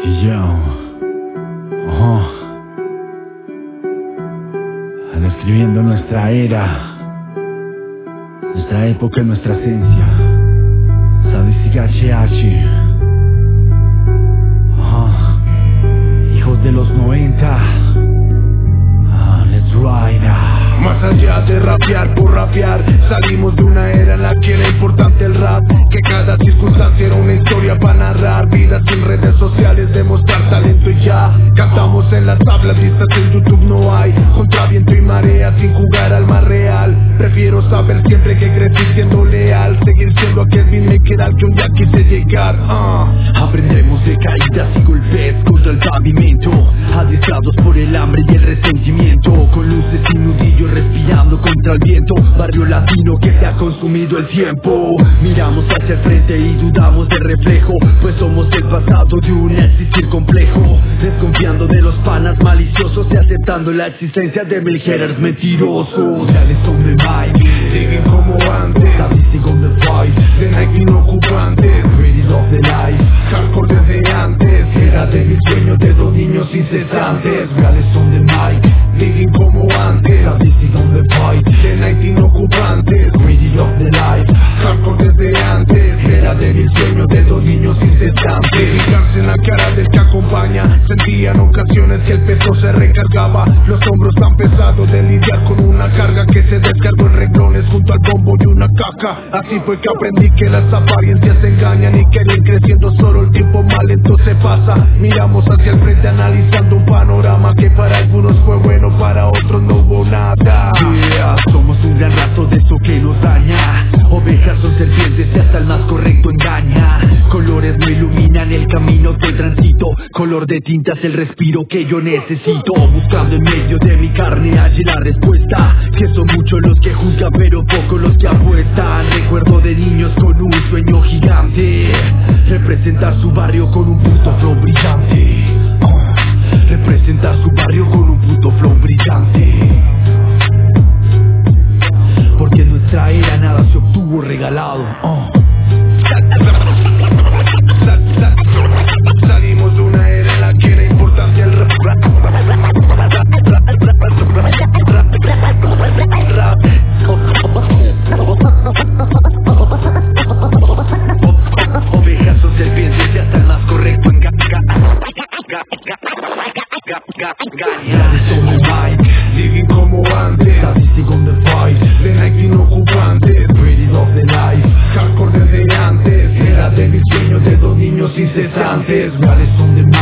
Y yo, describiendo nuestra era, nuestra época y nuestra esencia. Sadistic HH, hijos de los 90. Let's ride. Más allá de rapear por rapear, salimos de una era en la que era importante el rap, que cada circunstancia era una historia para narrar, vidas sin redes sociales, demostrar talento y ya. Cantamos en las tablas, vistas en YouTube no hay, contra viento y marea, sin jugar al más real. Prefiero saber siempre que crecí siendo leal, seguir siendo aquel beatmaker al que un día quise llegar. Aprendremos de caídas y golpes contra el pavimento, adiestrados por el hambre y el resentimiento, con luces y nudillos respirando contra el viento. Barrio latino que se ha consumido el tiempo. Miramos hacia el frente y dudamos del reflejo, pues somos el pasado de un existir complejo, desconfiando de los panas maliciosos y aceptando la existencia de mil haters mentirosos. Reales son de Mike, siguen como antes, Sadistic on the fight, de Nike inocupantes, Ready Love the Life, hardcore desde antes, era de mis sueños de dos niños incesantes. Reales son de Mike, siguen como antes, Sadistic on the fight, de Nike inocupantes, Ready Love the Life, hardcore desde antes, era de mis sueños de dos niños incesantes. Fijarse en la cara del que acompaña, sentía en ocasiones que el peso se recargaba, los hombros tan pesados de lidiar con una carga que se descargó en renglones junto al bombo y una caja. Así fue que aprendí que las apariencias engañan y que ir creciendo solo el tiempo más lento se pasa. Miramos hacia el frente analizando un panorama que para algunos fue bueno, para otros no hubo nada. Somos un gran rato de eso que nos daña, ovejas son serpientes y hasta el más correcto engaña. Colores no iluminan el camino que transito, color de tinta es el respiro que yo necesito. Buscando en medio de mi carne allí la respuesta, que son muchos los que juzgan pero pocos los que apuestan. Recuerdo de niños con un sueño gigante, representar su barrio con un puto flow brillante, representar su barrio con un puto flow brillante. Porque en nuestra era nada se obtuvo regalado. Salimos de una era en la que era importante el rap. Ovejas son serpientes y hasta el más correcto Reales son de Mike, Siguen como antes, Sadistic on the fight, de Nike inocupantes, Ready Love the Life, hardcore desde antes, era de mis sueños de dos niños incesantes. Reales son de